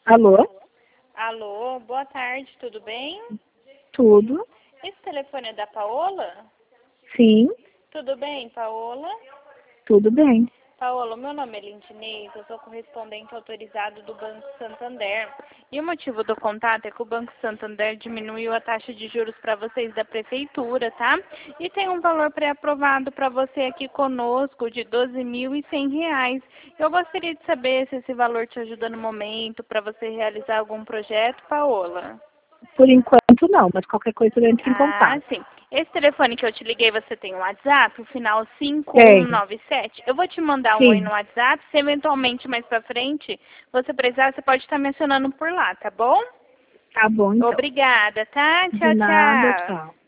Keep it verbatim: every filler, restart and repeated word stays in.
Alô? Alô, boa tarde, tudo bem? Tudo? Esse telefone é da Paola? Sim, Tudo bem, Paola? tudo bem. Paola, meu nome é Lindinês, eu sou correspondente autorizado do Banco Santander. E o motivo do contato é que o Banco Santander diminuiu a taxa de juros para vocês da prefeitura, tá? E tem um valor pré-aprovado para você aqui conosco de doze mil e cem reais. Eu gostaria de saber se esse valor te ajuda no momento para você realizar algum projeto, Paola. Por enquanto não, mas qualquer coisa eu entro em Ah, contato. sim. Esse telefone que eu te liguei, você tem um WhatsApp, o final cinco um Tenho. nove sete. Eu vou te mandar um oi Sim, no WhatsApp. Se eventualmente mais pra frente você precisar, você pode estar mencionando por lá, tá bom? tá bom então. Obrigada, tá? De Tchau, nada, tchau. tchau.